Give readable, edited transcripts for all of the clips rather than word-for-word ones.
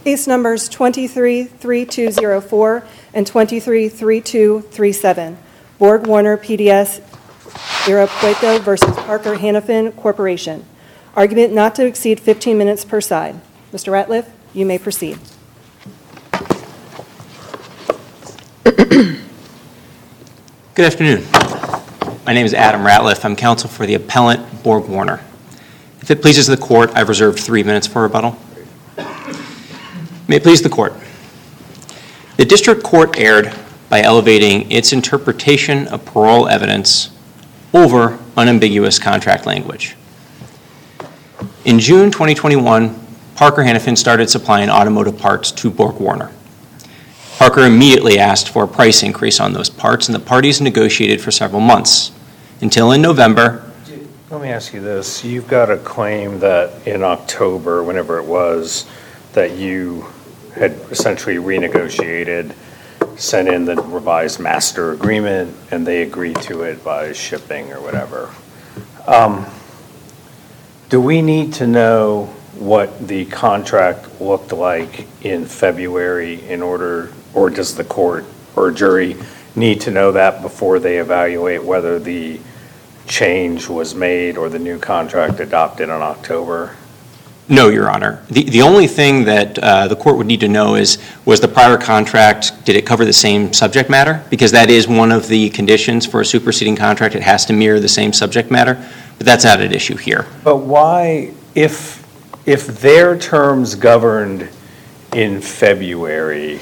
Case numbers 23-3204 and 23-3237. Borg Warner PDS Irapuato versus Parker Hannifin Corporation. Argument not to exceed 15 minutes per side. Mr. Ratliff, you may proceed. Good afternoon. My name is Adam Ratliff. I'm counsel for the appellant Borg Warner. If it pleases the court, I've reserved 3 minutes for rebuttal. May it please the court. The district court erred by elevating its interpretation of parole evidence over unambiguous contract language. In June 2021, Parker Hannifin started supplying automotive parts to Borg Warner. Parker immediately asked for a price increase on those parts, and the parties negotiated for several months, until in November. Let me ask you this. You've got a claim that in October, whenever it was, that you had essentially renegotiated, sent in the revised master agreement, and they agreed to it by shipping or whatever. Do we need to know what the contract looked like in February in order, or does the court or jury need to know that before they evaluate whether the change was made or the new contract adopted in October? No, Your Honor. The only thing that the court would need to know is, was the prior contract, did it cover the same subject matter? Because that is one of the conditions for a superseding contract. It has to mirror the same subject matter, but that's not at issue here. But why, if their terms governed in February,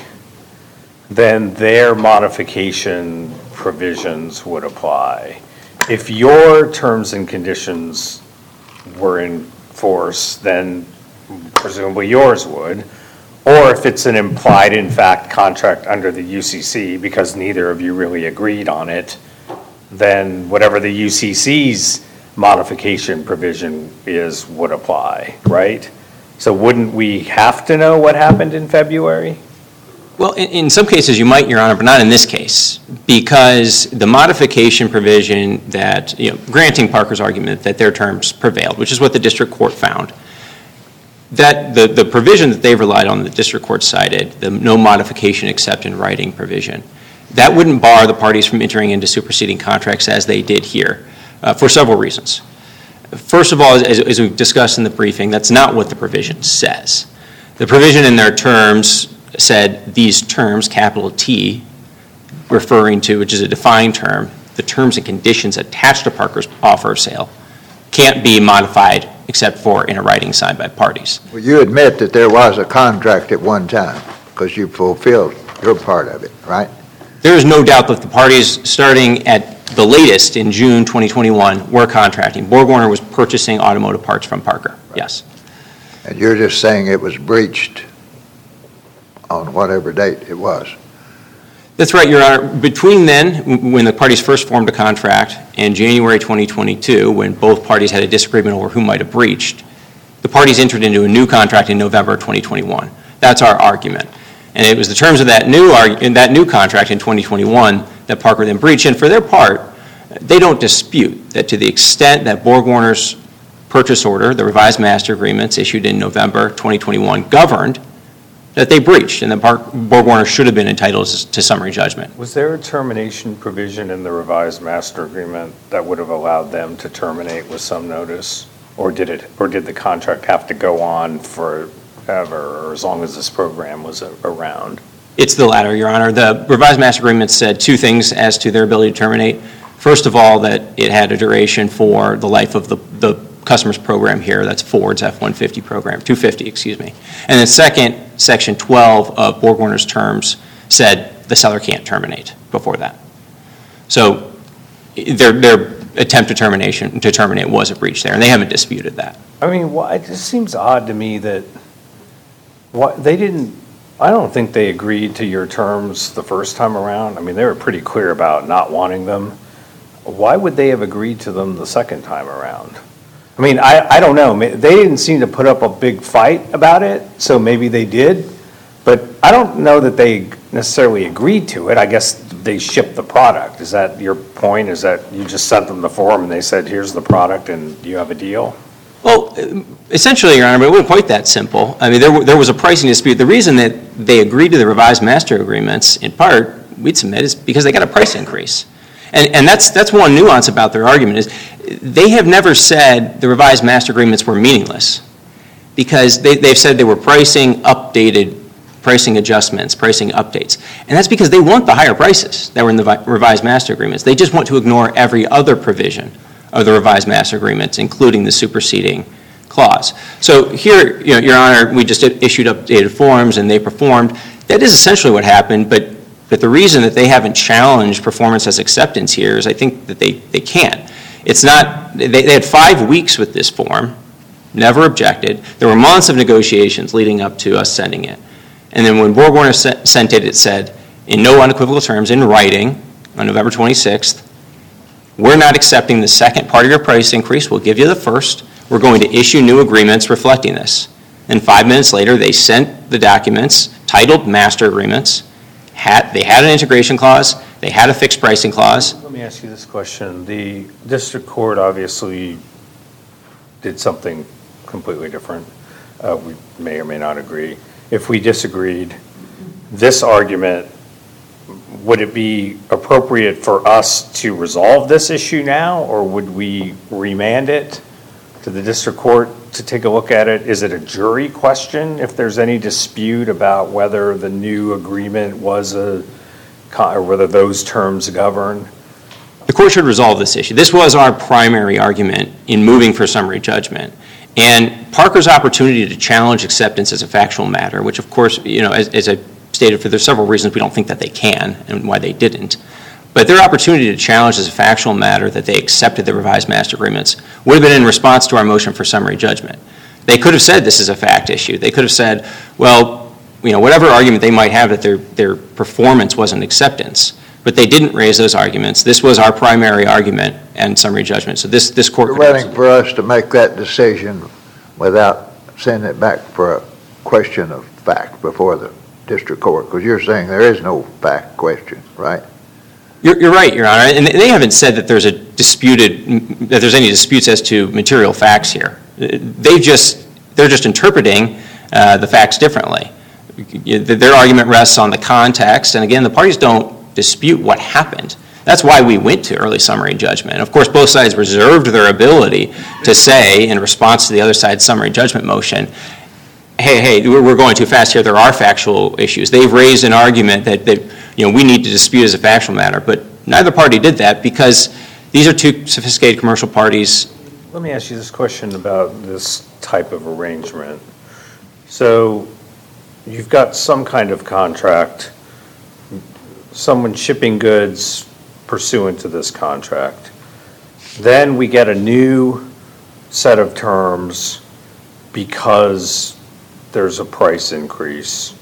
then their modification provisions would apply. If your terms and conditions were in force, then presumably yours would. Or if it's an implied, in fact, contract under the UCC, because neither of you really agreed on it, then whatever the UCC's modification provision is would apply, right? So wouldn't we have to know what happened in February? Well, in some cases you might, Your Honor, but not in this case, because the modification provision that, granting Parker's argument that their terms prevailed, which is what the district court found, that the provision that they relied on, the district court cited, the no modification except in writing provision, that wouldn't bar the parties from entering into superseding contracts as they did here, for several reasons. First of all, as we've discussed in the briefing, that's not what the provision says. The provision in their terms said these terms, capital T, referring to, which is a defined term, the terms and conditions attached to Parker's offer of sale, can't be modified except for in a writing signed by parties. Well, you admit that there was a contract at one time because you fulfilled your part of it, right? There is no doubt that the parties, starting at the latest in June 2021, were contracting. Borg Warner was purchasing automotive parts from Parker, right. Yes. And you're just saying it was breached on whatever date it was. That's right, Your Honor. Between then, when the parties first formed a contract, and January 2022, when both parties had a disagreement over who might have breached, the parties entered into a new contract in November 2021. That's our argument. And it was the terms of that new contract in 2021 that Parker then breached. And for their part, they don't dispute that to the extent that Borg Warner's purchase order, the revised master agreements issued in November 2021, governed, that they breached, and that Borg Warner should have been entitled to summary judgment. Was there a termination provision in the revised master agreement that would have allowed them to terminate with some notice, or did the contract have to go on forever, or as long as this program was around? It's the latter, Your Honor. The revised master agreement said two things as to their ability to terminate. First of all, that it had a duration for the life of the customer's program here, that's Ford's F-150 program, 250, excuse me. And then second, Section 12 of Borg Warner's terms said the seller can't terminate before that. So their attempt to terminate was a breach there, and they haven't disputed that. I mean, it just seems odd to me that they didn't, I don't think they agreed to your terms the first time around. I mean, they were pretty clear about not wanting them. Why would they have agreed to them the second time around? I mean, I don't know. They didn't seem to put up a big fight about it, so maybe they did. But I don't know that they necessarily agreed to it. I guess they shipped the product. Is that your point? Is that you just sent them the form and they said, here's the product and you have a deal? Well, essentially, Your Honor, but it wasn't quite that simple. I mean, there was a pricing dispute. The reason that they agreed to the revised master agreements, in part, we'd submit, is because they got a price increase. And that's one nuance about their argument, is they have never said the revised master agreements were meaningless, because they've said they were updated pricing adjustments, pricing updates. And that's because they want the higher prices that were in the revised master agreements. They just want to ignore every other provision of the revised master agreements, including the superseding clause. So here, Your Honor, we just issued updated forms and they performed. That is essentially what happened, but the reason that they haven't challenged performance as acceptance here is I think that they can't. It's not, they had 5 weeks with this form, never objected. There were months of negotiations leading up to us sending it. And then when BorgWarner sent it, it said, in no unequivocal terms, in writing, on November 26th, we're not accepting the second part of your price increase. We'll give you the first. We're going to issue new agreements reflecting this. And 5 minutes later, they sent the documents titled master agreements. They had an integration clause. They had a fixed pricing clause. Let me ask you this question. The district court obviously did something completely different. We may or may not agree. If we disagreed, this argument, would it be appropriate for us to resolve this issue now, or would we remand it to the district court to take a look at it? Is it a jury question if there's any dispute about whether the new agreement was or whether those terms govern? The court should resolve this issue. This was our primary argument in moving for summary judgment. And Parker's opportunity to challenge acceptance as a factual matter, which of course, as I stated, there's several reasons we don't think that they can and why they didn't. But their opportunity to challenge as a factual matter that they accepted the revised master agreements would have been in response to our motion for summary judgment. They could have said this is a fact issue. They could have said, well, whatever argument they might have that their performance wasn't acceptance. But they didn't raise those arguments. This was our primary argument and summary judgment. So this court... You're waiting for us to make that decision without sending it back for a question of fact before the district court, because you're saying there is no fact question, right? You're right, Your Honor. And they haven't said that there's any disputes as to material facts here. They're just interpreting the facts differently. Their argument rests on the context, and again, the parties don't dispute what happened. That's why we went to early summary judgment. Of course, both sides reserved their ability to say, in response to the other side's summary judgment motion, hey, we're going too fast here. There are factual issues. They've raised an argument that we need to dispute as a factual matter, but neither party did that because these are two sophisticated commercial parties. Let me ask you this question about this type of arrangement. So you've got some kind of contract, someone shipping goods pursuant to this contract. Then we get a new set of terms because there's a price increase.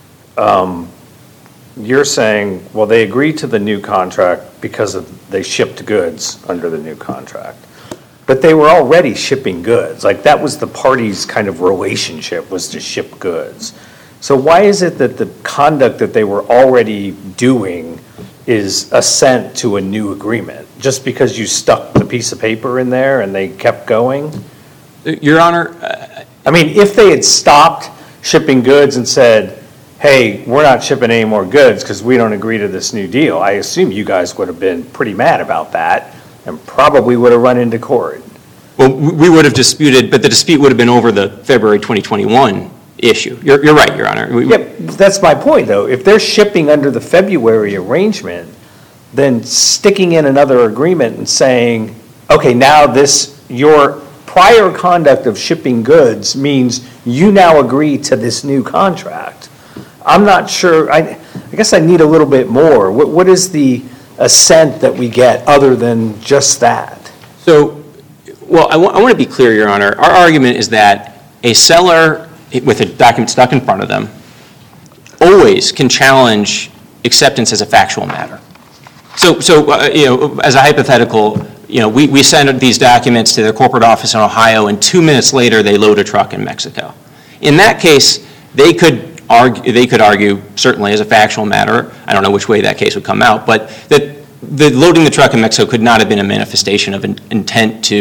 You're saying, well, they agreed to the new contract because they shipped goods under the new contract. But they were already shipping goods. Like, that was the parties' kind of relationship, was to ship goods. So why is it that the conduct that they were already doing is assent to a new agreement? Just because you stuck the piece of paper in there and they kept going? Your Honor... I mean, if they had stopped shipping goods and said, hey, we're not shipping any more goods because we don't agree to this new deal, I assume you guys would have been pretty mad about that and probably would have run into court. Well, we would have disputed, but the dispute would have been over the February 2021 issue. You're right, Your Honor. Yeah, that's my point, though. If they're shipping under the February arrangement, then sticking in another agreement and saying, okay, now your prior conduct of shipping goods means you now agree to this new contract. I'm not sure. I guess I need a little bit more. What is the assent that we get other than just that? So, well, I want to be clear, Your Honor. Our argument is that a seller with a document stuck in front of them always can challenge acceptance as a factual matter. So as a hypothetical, we send these documents to their corporate office in Ohio, and 2 minutes later they load a truck in Mexico. In that case, they could argue certainly as a factual matter. I don't know which way that case would come out, but that the loading the truck in Mexico could not have been a manifestation of an intent to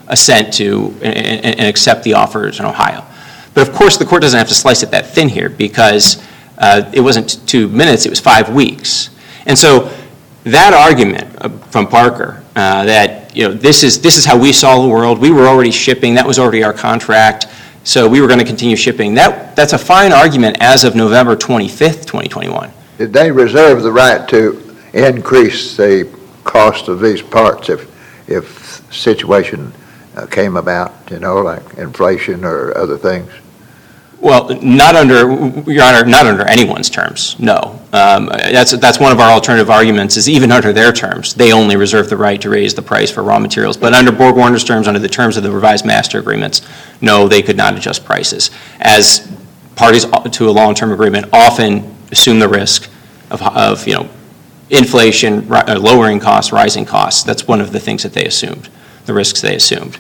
assent to and accept the offers in Ohio. But of course, the court doesn't have to slice it that thin here because it wasn't 2 minutes, it was 5 weeks. And so that argument from Parker that this is how we saw the world, we were already shipping, that was already our contract, so we were going to continue shipping, that's a fine argument as of November 25th, 2021. Did they reserve the right to increase the cost of these parts if situation came about, like inflation or other things? Well, not under, Your Honor, not under anyone's terms, no. That's one of our alternative arguments is even under their terms, they only reserve the right to raise the price for raw materials. But under BorgWarner's terms, under the terms of the revised master agreements, no, they could not adjust prices. As parties to a long-term agreement often assume the risk of inflation, lowering costs, rising costs. That's one of the things that they assumed, the risks they assumed.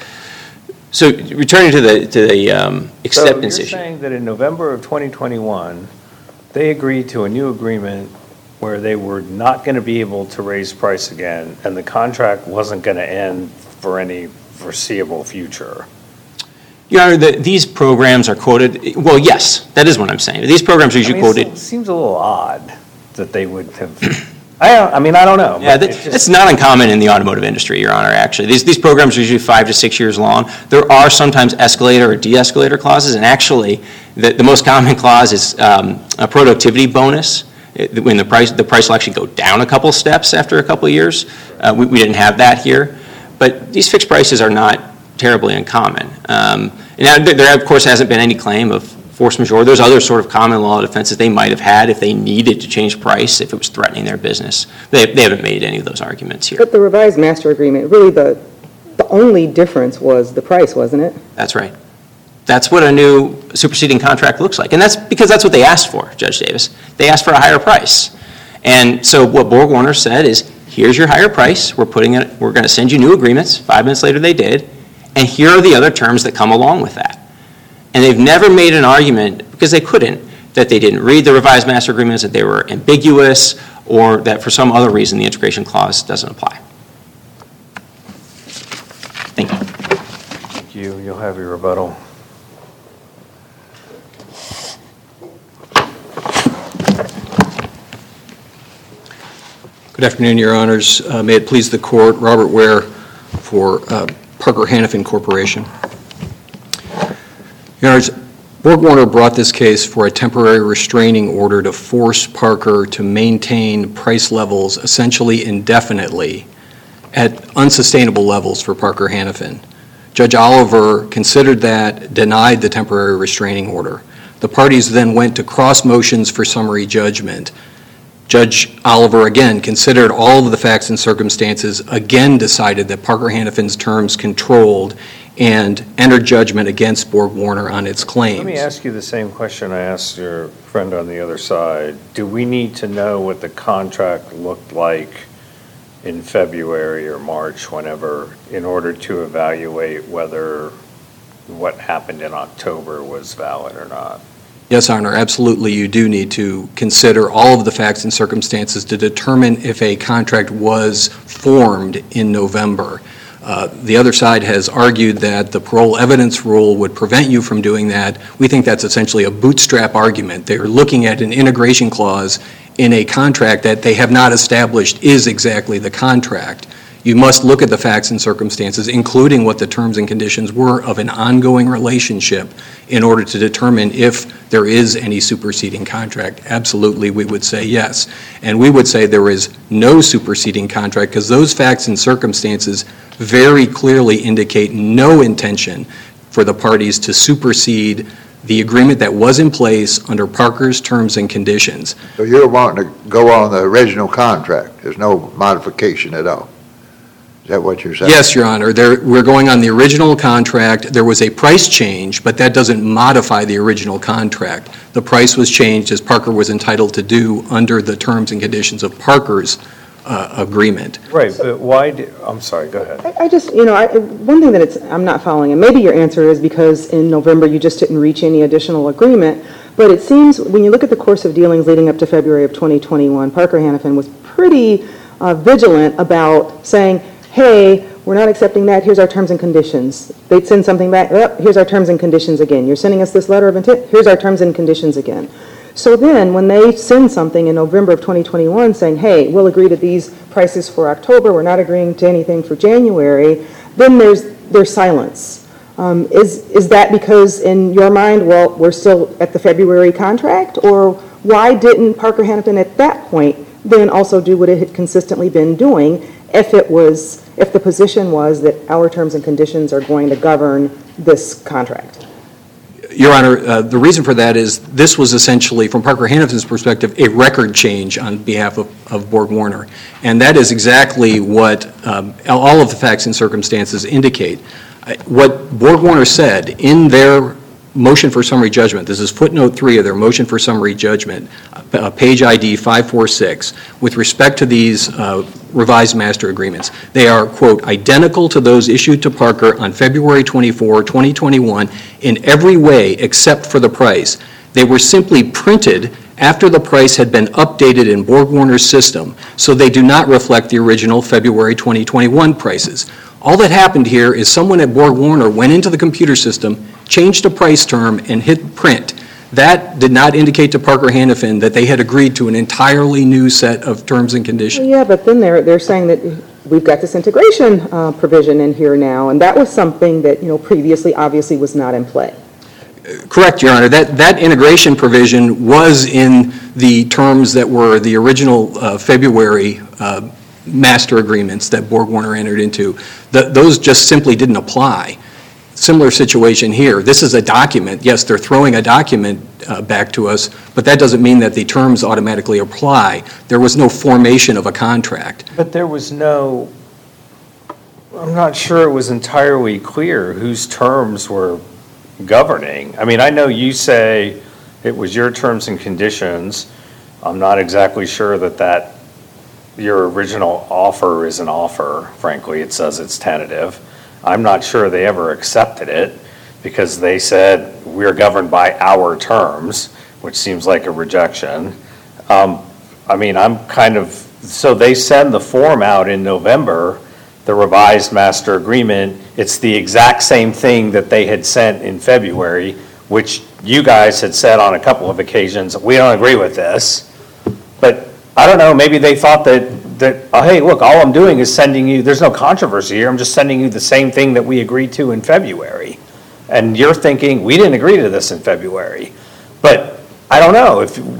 So returning to the acceptance issue. So you're saying that in November of 2021, they agreed to a new agreement where they were not going to be able to raise price again, and the contract wasn't going to end for any foreseeable future? Your Honor, these programs are quoted, well, yes, that is what I'm saying. These programs are usually quoted. It seems a little odd that they would have, I don't know. Yeah, it's not uncommon in the automotive industry, Your Honor, actually. These programs are usually 5 to 6 years long. There are sometimes escalator or de-escalator clauses, and actually the most common clause is a productivity bonus. When the price will actually go down a couple steps after a couple of years. We didn't have that here. But these fixed prices are not terribly uncommon. And there, of course, hasn't been any claim of force majeure. There's other sort of common law defenses they might have had if they needed to change price, if it was threatening their business. They haven't made any of those arguments here. But the revised master agreement, really the only difference was the price, wasn't it? That's right. That's what a new superseding contract looks like. And that's because that's what they asked for, Judge Davis. They asked for a higher price. And so what BorgWarner said is, here's your higher price. We're going to send you new agreements. 5 minutes later they did. And here are the other terms that come along with that. And they've never made an argument, because they couldn't, that they didn't read the revised master agreements, that they were ambiguous, or that for some other reason the integration clause doesn't apply. Thank you. Thank you. You'll have your rebuttal. Good afternoon, Your Honors. May it please the Court, Robert Ware for Parker Hannifin Corporation. Your Honors, BorgWarner brought this case for a temporary restraining order to force Parker to maintain price levels essentially indefinitely at unsustainable levels for Parker Hannifin. Judge Oliver considered that, denied the temporary restraining order. The parties then went to cross motions for summary judgment. Judge Oliver again considered all of the facts and circumstances, again decided that Parker Hannifin's terms controlled and entered judgment against BorgWarner on its claims. Let me ask you the same question I asked your friend on the other side. Do we need to know what the contract looked like in February or March, whenever, in order to evaluate whether what happened in October was valid or not? Yes, Your Honor, absolutely. You do need to consider all of the facts and circumstances to determine if a contract was formed in November. The other side has argued that the parole evidence rule would prevent you from doing that. We think that's essentially a bootstrap argument. They're looking at an integration clause in a contract that they have not established is exactly the contract. You must look at the facts and circumstances, including what the terms and conditions were of an ongoing relationship, in order to determine if there is any superseding contract. Absolutely, we would say yes. And we would say there is no superseding contract because those facts and circumstances very clearly indicate no intention for the parties to supersede the agreement that was in place under Parker's terms and conditions. So you're wanting to go on the original contract? There's no modification at all? Is that what you're saying? Yes, Your Honor. We're going on the original contract. There was a price change, but that doesn't modify the original contract. The price was changed as Parker was entitled to do under the terms and conditions of Parker's agreement. Right, but why I'm sorry, go ahead. I just, one thing that I'm not following, and maybe your answer is because in November you just didn't reach any additional agreement, but it seems when you look at the course of dealings leading up to February of 2021, Parker Hannifin was pretty vigilant about saying, hey, we're not accepting that, here's our terms and conditions. They'd send something back, oh, here's our terms and conditions again. You're sending us this letter of intent, here's our terms and conditions again. So then, when they send something in November of 2021 saying, hey, we'll agree to these prices for October, we're not agreeing to anything for January, then there's silence. Is that because in your mind, well, we're still at the February contract? Or why didn't Parker Hannifin at that point then also do what it had consistently been doing if the position was that our terms and conditions are going to govern this contract? Your Honor, the reason for that is this was essentially, from Parker Hannifin's perspective, a record change on behalf of Borg-Warner. And that is exactly what all of the facts and circumstances indicate. What Borg-Warner said in their motion for summary judgment, this is footnote 3 of their motion for summary judgment, page ID 546, with respect to these revised master agreements. They are, quote, identical to those issued to Parker on February 24, 2021 in every way except for the price. They were simply printed after the price had been updated in Borg-Warner's system, so they do not reflect the original February 2021 prices. All that happened here is someone at Borg-Warner went into the computer system, changed a price term, and hit print. That did not indicate to Parker Hannifin that they had agreed to an entirely new set of terms and conditions. Yeah, but then they're saying that we've got this integration provision in here now, and that was something that, previously obviously was not in play. Correct, Your Honor. That integration provision was in the terms that were the original February master agreements that Borg-Warner entered into. Those just simply didn't apply. Similar situation here. This is a document. Yes, they're throwing a document back to us, but that doesn't mean that the terms automatically apply. There was no formation of a contract. But there was no, I'm not sure it was entirely clear whose terms were governing. I mean, I know you say it was your terms and conditions. I'm not exactly sure that your original offer is an offer, frankly. It says it's tentative. I'm not sure they ever accepted it because they said we're governed by our terms, which seems like a rejection. I mean, so they send the form out in November, the revised master agreement. It's the exact same thing that they had sent in February, which you guys had said on a couple of occasions, we don't agree with this. But I don't know, maybe they thought that hey, look, all I'm doing is sending you, there's no controversy here, I'm just sending you the same thing that we agreed to in February. And you're thinking, we didn't agree to this in February. But I don't know,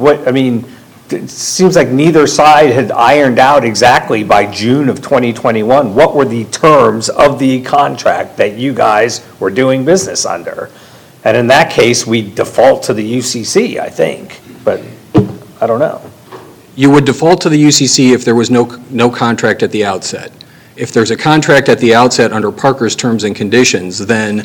it seems like neither side had ironed out exactly by June of 2021 what were the terms of the contract that you guys were doing business under. And in that case, we default to the UCC, I think, but I don't know. You would default to the UCC if there was no contract at the outset. If there's a contract at the outset under Parker's terms and conditions, then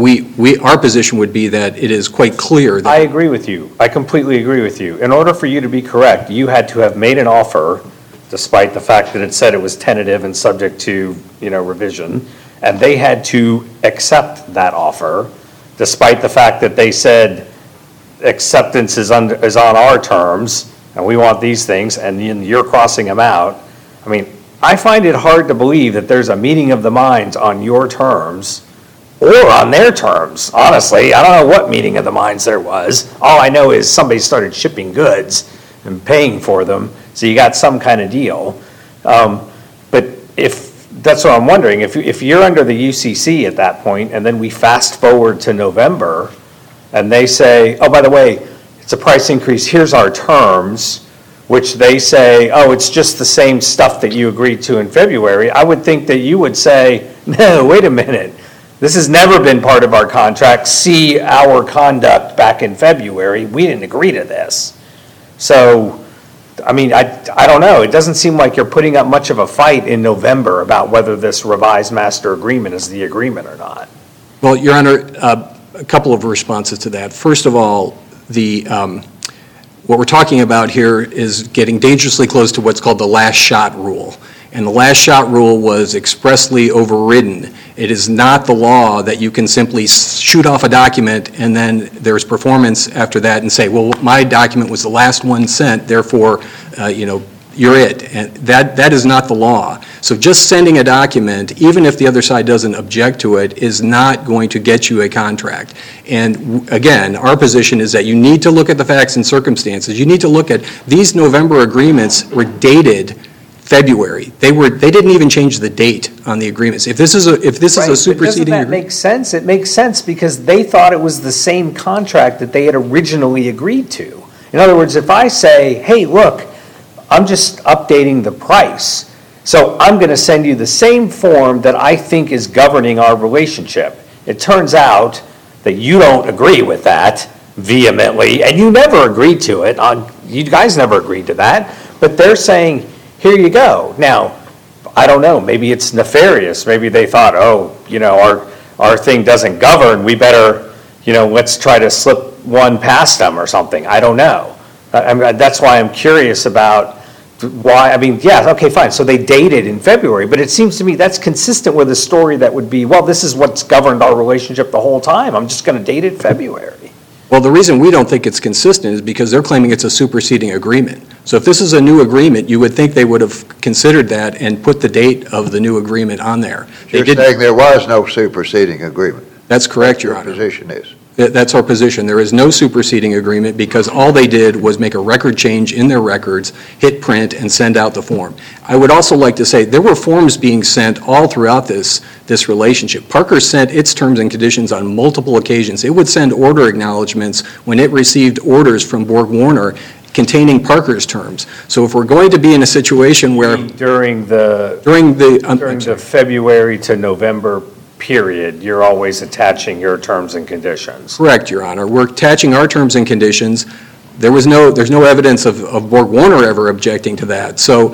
our position would be that it is quite clear that... I agree with you. I completely agree with you. In order for you to be correct, you had to have made an offer, despite the fact that it said it was tentative and subject to, revision, and they had to accept that offer, despite the fact that they said acceptance is on our terms, and we want these things, and you're crossing them out. I mean, I find it hard to believe that there's a meeting of the minds on your terms or on their terms, honestly. I don't know what meeting of the minds there was. All I know is somebody started shipping goods and paying for them, so you got some kind of deal. But if that's what I'm wondering, if you're under the UCC at that point, and then we fast forward to November, and they say, oh, by the way, it's a price increase, here's our terms, which they say, oh, it's just the same stuff that you agreed to in February, I would think that you would say, no, wait a minute. This has never been part of our contract. See our conduct back in February. We didn't agree to this. So, I mean, I don't know. It doesn't seem like you're putting up much of a fight in November about whether this revised master agreement is the agreement or not. Well, Your Honor, a couple of responses to that. First of all, what we're talking about here is getting dangerously close to what's called the last shot rule. And the last shot rule was expressly overridden. It is not the law that you can simply shoot off a document and then there's performance after that and say, well, my document was the last one sent, therefore, you're it. And that is not the law. So just sending a document, even if the other side doesn't object to it, is not going to get you a contract. And again, our position is that you need to look at the facts and circumstances. You need to look at these November agreements were dated February. They didn't even change the date on the agreements. If this is a superseding Doesn't that make sense? It makes sense because they thought it was the same contract that they had originally agreed to. In other words, if I say, hey, look, I'm just updating the price, so I'm going to send you the same form that I think is governing our relationship. It turns out that you don't agree with that vehemently, and you never agreed to it. You guys never agreed to that, but they're saying, here you go. Now, I don't know, maybe it's nefarious. Maybe they thought, our thing doesn't govern, we better, let's try to slip one past them or something. I don't know. That's why I'm curious about why, okay, fine. So they dated in February, but it seems to me that's consistent with a story that would be, well, this is what's governed our relationship the whole time. I'm just going to date it February. Well, the reason we don't think it's consistent is because they're claiming it's a superseding agreement. So if this is a new agreement, you would think they would have considered that and put the date of the new agreement on there. You're saying there was no superseding agreement? That's correct, Your Honor. Your position is? That's our position. There is no superseding agreement because all they did was make a record change in their records, hit print, and send out the form. I would also like to say there were forms being sent all throughout this relationship. Parker sent its terms and conditions on multiple occasions. It would send order acknowledgments when it received orders from Borg-Warner containing Parker's terms. So if we're going to be in a situation where during the February to November period, you're always attaching your terms and conditions. Correct, Your Honor. We're attaching our terms and conditions. There's no evidence of Borg-Warner ever objecting to that. So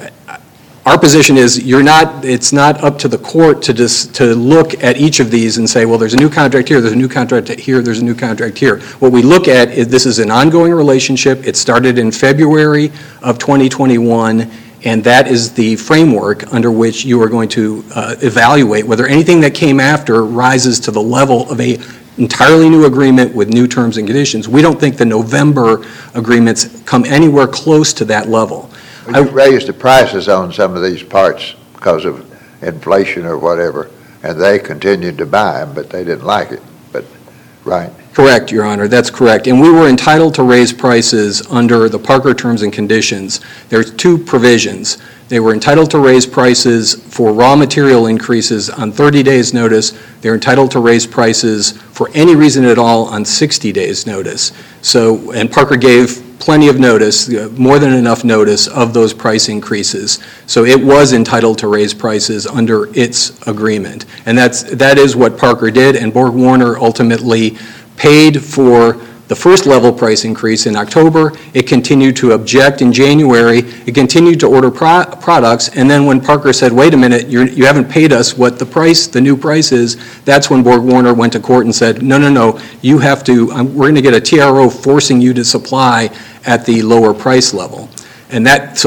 our position is it's not up to the court to look at each of these and say, well, there's a new contract here, there's a new contract here, there's a new contract here. What we look at is this is an ongoing relationship. It started in February of 2021. And that is the framework under which you are going to evaluate whether anything that came after rises to the level of an entirely new agreement with new terms and conditions. We don't think the November agreements come anywhere close to that level. You raised the prices on some of these parts because of inflation or whatever, and they continued to buy them, but they didn't like it. Right? Correct, Your Honor. That's correct. And we were entitled to raise prices under the Parker terms and conditions. There's two provisions. They were entitled to raise prices for raw material increases on 30 days' notice. They're entitled to raise prices for any reason at all on 60 days' notice. So, and Parker gave plenty of notice, more than enough notice of those price increases. So it was entitled to raise prices under its agreement. And that is what Parker did, and Borg-Warner ultimately paid for the first level price increase in October. It continued to object in January. It continued to order products, and then when Parker said, wait a minute, you haven't paid us what the new price is, that's when Borg-Warner went to court and said, no, you have to, we're going to get a TRO forcing you to supply at the lower price level. And that's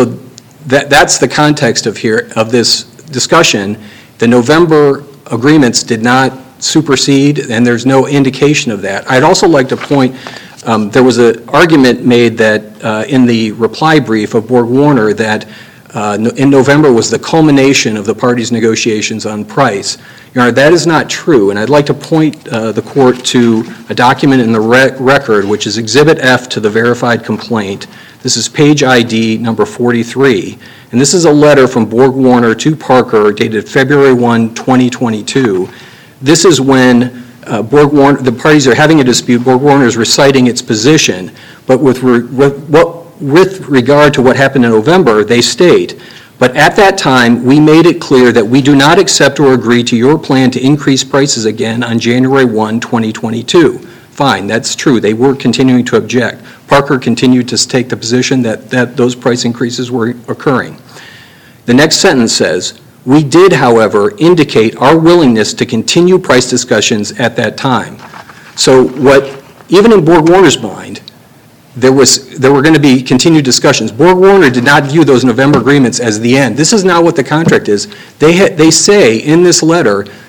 the context of this discussion. The November agreements did not supersede, and there's no indication of that. I'd also like to point, there was an argument made that in the reply brief of Borg-Warner that in November was the culmination of the parties' negotiations on price. Your Honor, that is not true, and I'd like to point the court to a document in the record, which is Exhibit F to the verified complaint. This is page ID number 43, and this is a letter from Borg-Warner to Parker dated February 1, 2022. This is when Borg-Warner, the parties are having a dispute. Borg-Warner is reciting its position, but with regard to what happened in November, they state, but at that time, we made it clear that we do not accept or agree to your plan to increase prices again on January 1, 2022. Fine, that's true. They were continuing to object. Parker continued to take the position that those price increases were occurring. The next sentence says, we did, however, indicate our willingness to continue price discussions at that time. So even in Borg-Warner's mind, there were going to be continued discussions. Borg-Warner did not view those November agreements as the end. This is not what the contract is. They say in this letter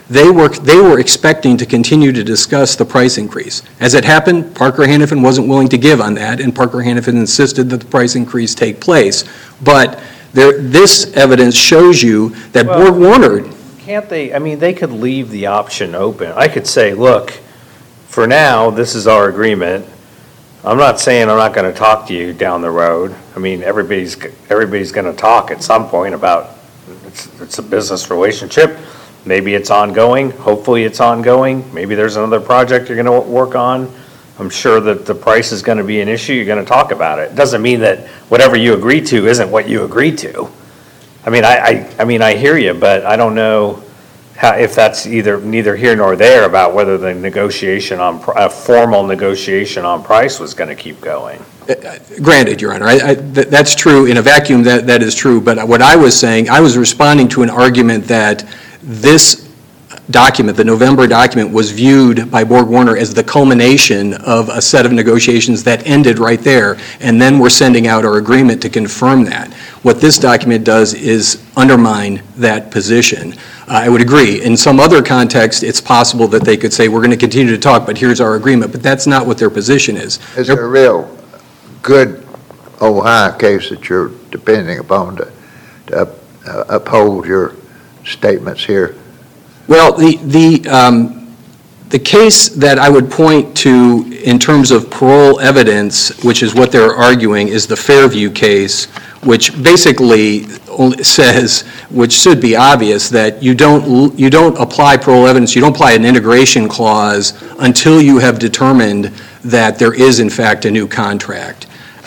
they were expecting to continue to discuss the price increase. As it happened, Parker Hannifin wasn't willing to give on that, and Parker Hannifin insisted that the price increase take place. But this evidence shows you that Well, BorgWarner. Can't they, I mean, they could leave the option open. I could say, look, for now, this is our agreement. I'm not saying I'm not going to talk to you down the road. I mean, everybody's going to talk at some point about, it's a business relationship. Maybe it's ongoing. Hopefully it's ongoing. Maybe there's another project you're going to work on. I'm sure that the price is going to be an issue. You're going to talk about it. It doesn't mean that whatever you agree to isn't what you agreed to. I mean, I hear you, but I don't know if that's neither here nor there about whether the negotiation on, a formal negotiation on price was going to keep going. Granted, Your Honor, that's true. In a vacuum, that is true. But what I was saying, I was responding to an argument that this document, the November document, was viewed by BorgWarner as the culmination of a set of negotiations that ended right there, and then we're sending out our agreement to confirm that. What this document does is undermine that position. I would agree. In some other context, it's possible that they could say, we're going to continue to talk, but here's our agreement. But that's not what their position is. Is there a real good Ohio case that you're depending upon to uphold your statements here? Well, the case that I would point to in terms of parole evidence, which is what they're arguing, is the Fairview case, which basically says, which should be obvious, that you don't apply parole evidence, you don't apply an integration clause until you have determined that there is in fact a new contract.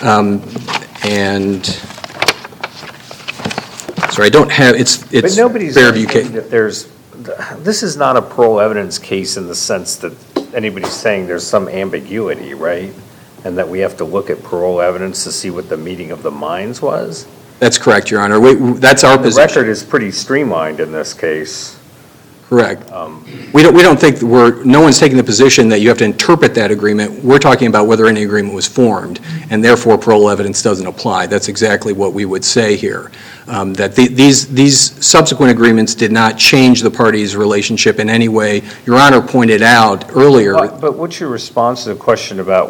And sorry, I don't have, it's But nobody's Fairview saying case. that this is not a parole evidence case in the sense that anybody's saying there's some ambiguity, right? And that we have to look at parole evidence to see what the meeting of the minds was? That's correct, Your Honor. That's our The position. record is pretty streamlined in this case. Correct. We don't think no one's taking the position that you have to interpret that agreement. We're talking about whether any agreement was formed, and therefore parole evidence doesn't apply. That's exactly what we would say here. That these subsequent agreements did not change the parties' relationship in any way. Your Honor pointed out earlier. But what's your response to the question about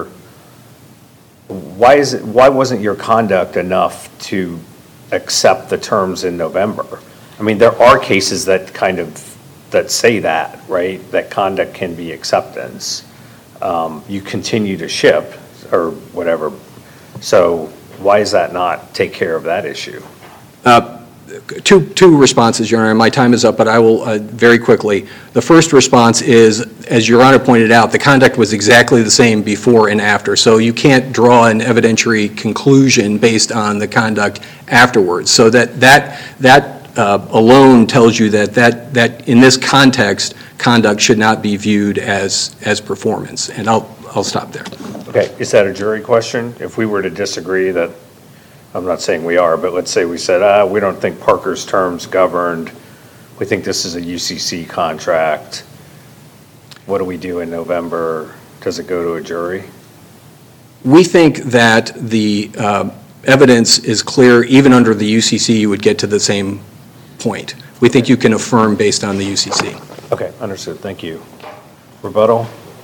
why wasn't your conduct enough to accept the terms in November? I mean, there are cases that that say that, right? That conduct can be acceptance. You continue to ship or whatever. So why does that not take care of that issue? Two responses, Your Honor. My time is up, but I will very quickly. The first response is, as Your Honor pointed out, the conduct was exactly the same before and after. So you can't draw an evidentiary conclusion based on the conduct afterwards. So that alone tells you that in this context, conduct should not be viewed as performance. And I'll stop there. Okay, is that a jury question? If we were to disagree that, I'm not saying we are, but let's say we said, we don't think Parker's terms governed, we think this is a UCC contract, what do we do in November? Does it go to a jury? We think that the evidence is clear. Even under the UCC, you would get to the same point. We think you can affirm based on the UCC. Okay, understood, thank you. Rebuttal?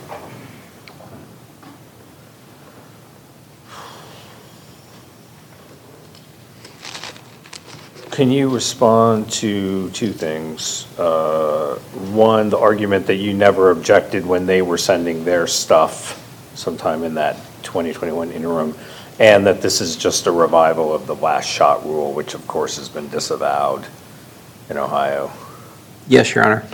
Can you respond to two things? One, the argument that you never objected when they were sending their stuff sometime in that 2021 interim, and that this is just a revival of the last shot rule, which of course has been disavowed in Ohio. Yes, Your Honor.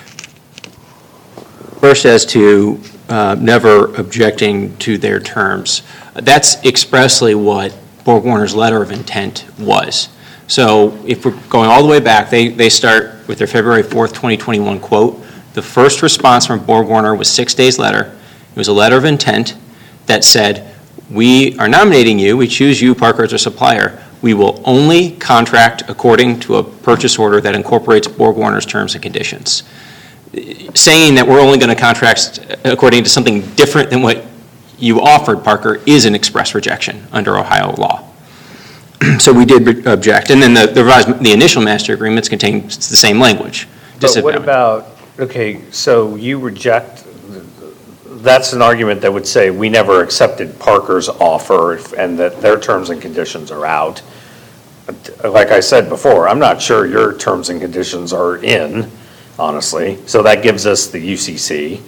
First, as to never objecting to their terms, that's expressly what BorgWarner's letter of intent was. So if we're going all the way back, they start with their February 4th, 2021 quote. The first response from BorgWarner was 6 days later. It was a letter of intent that said, we are nominating you, we choose you, Parker, as a supplier. We will only contract according to a purchase order that incorporates BorgWarner's terms and conditions. Saying that we're only going to contract according to something different than what you offered, Parker, is an express rejection under Ohio law. So we did object. And then the initial master agreements contain the same language. But what disavowed. about, okay, so you reject, that's an argument that would say we never accepted Parker's offer and that their terms and conditions are out. Like I said before, I'm not sure your terms and conditions are in, honestly, so that gives us the UCC.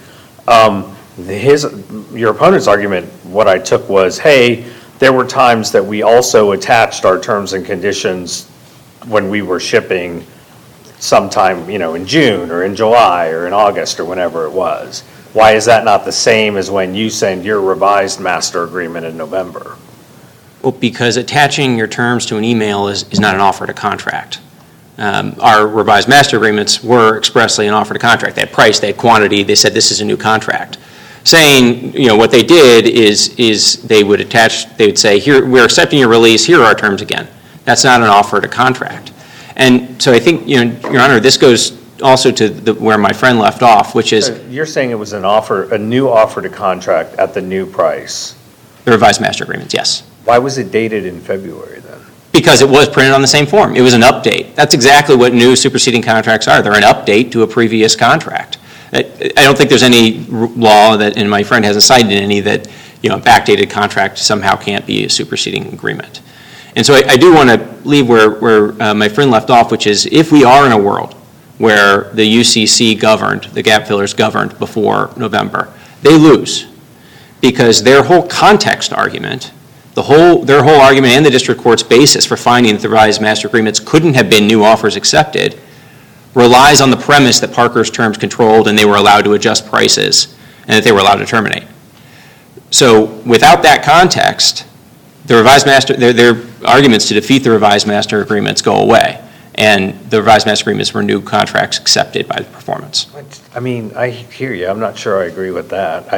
Your opponent's argument, what I took was, hey, there were times that we also attached our terms and conditions when we were shipping sometime, in June or in July or in August or whenever it was. Why is that not the same as when you send your revised master agreement in November? Well, because attaching your terms to an email is not an offer to contract. Our revised master agreements were expressly an offer to contract. They had price, they had quantity, they said this is a new contract. Saying, what they did is they would say, here, we're accepting your release, here are our terms again. That's not an offer to contract. And so I think, Your Honor, this goes also to where my friend left off, which is You're saying it was a new offer to contract at the new price. the revised master agreements, yes. Why was it dated in February then? Because it was printed on the same form. It was an update. That's exactly what new superseding contracts are. They're an update to a previous contract. I don't think there's any law that, and my friend hasn't cited any, that a backdated contract somehow can't be a superseding agreement. And so I do want to leave where my friend left off, which is if we are in a world where the UCC governed, the gap fillers governed before November, they lose. Because their whole context argument, their whole argument and the district court's basis for finding that the revised master agreements couldn't have been new offers accepted relies on the premise that Parker's terms controlled and they were allowed to adjust prices and that they were allowed to terminate. So without that context, their arguments to defeat the revised master agreements go away, and the revised master agreements were new contracts accepted by the performance. I mean, I hear you. I'm not sure I agree with that.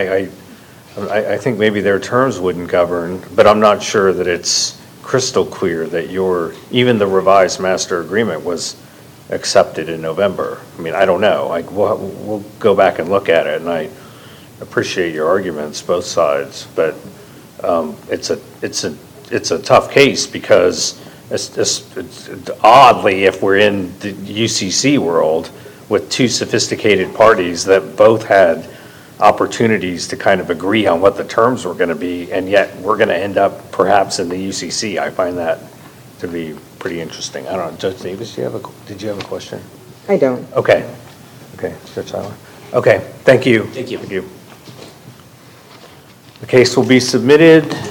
I think maybe their terms wouldn't govern, but I'm not sure that it's crystal clear that even the revised master agreement was accepted in November. I mean, I don't know. We'll go back and look at it, and I appreciate your arguments, both sides, but it's a tough case because it's oddly, if we're in the UCC world with two sophisticated parties that both had opportunities to kind of agree on what the terms were going to be, and yet we're going to end up perhaps in the UCC. I find that to be pretty interesting. I don't know, Judge Davis, did you have a question? I don't. Okay, Judge Seiler. Okay, thank you. Thank you. The case will be submitted.